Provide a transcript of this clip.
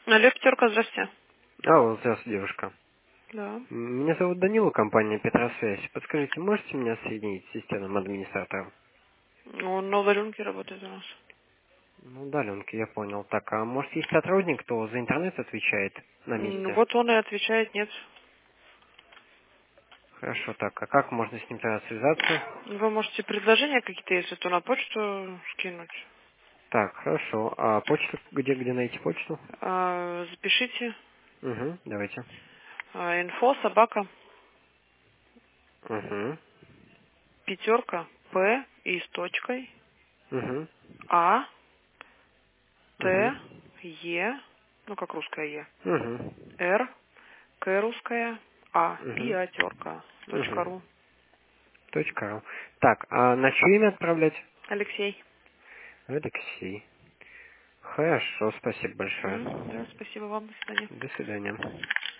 Алло, Пятерка, здрасте. Алло, здравствуйте, девушка. Да. Меня зовут Данила, компания Петросвязь. Подскажите, можете меня соединить с системным администратором? Он на удаленке работает у нас. Ну, удаленки, я понял. Так, а может есть сотрудник, кто за интернет отвечает на месте? Вот он и отвечает нет. Хорошо, так, а как можно с ним тогда связаться? Вы можете предложения какие-то, если то на почту скинуть. Так, хорошо. А почту, где найти почту? Запишите. Угу, давайте. Инфо собака Угу, пятерка П и с точкой угу, А угу, Т Е, ну как русская Е, угу, Р К русская А и угу, Атерка. угу. .ру. .ру. Так, а на чье имя отправлять? Алексей. Алексей. Хорошо, спасибо большое. Да, спасибо вам. До свидания. До свидания.